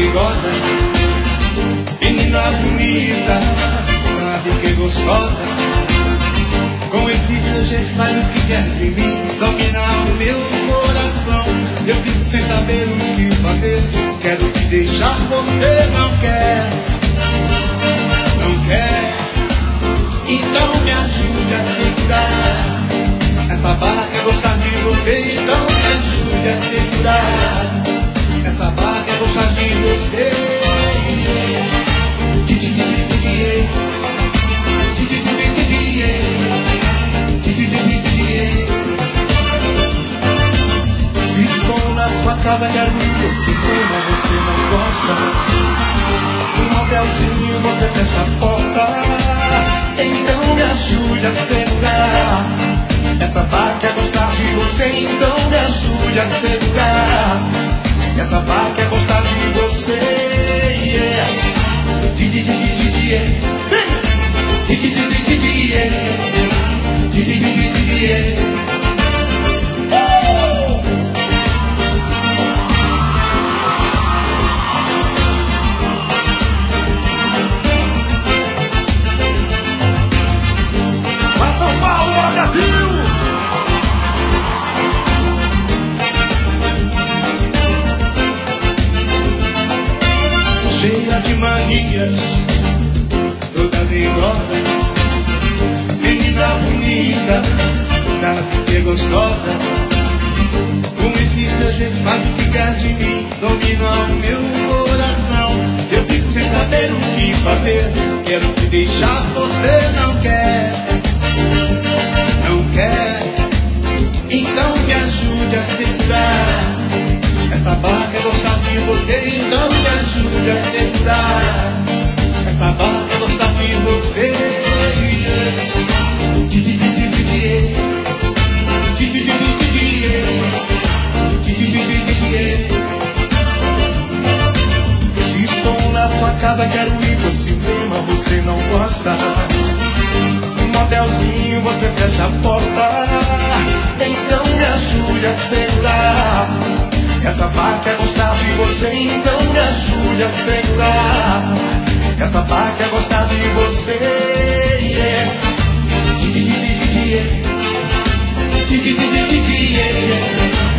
bigoda, menina bonita, sabe que gostosa. Com esse seu jeito faz o que quer de mim, dominar o meu coração. Eu fico sem saber o que fazer, quero te deixar, você não quer, não quer. Então me ajude a segurar essa barra, quer gostar de você, então me ajude a segurar essa barra, quer gostar de você. Se estou na sua casa, quero ir ao cinema, você não gosta. Um motelzinho, você fecha a porta. Então me ajude a segurar essa barra, quer gostar de você, então me ajude a segurar essa barra, quer gostar de você. Yeah. Para São Paulo, para Brasil! Cheia de manias, toda bigoda, menina bonita, sabe que gostosa. Com esse seu jeito faz o que quer de mim, domina o meu coração. Eu fico sem saber o que fazer, quero te deixar, você não quer, não quer. Então me ajude a segurar essa barra, quer gostar de você, então me ajude a segurar essa barra, quer gostar de você. Se estou na sua casa, quero ir pro cinema, você não gosta. Um motelzinho, você fecha a porta. Então me ajude a segurar essa barra, quer gostar de você, então me ajude a segurar essa barra, quer gostar de você. Yeah.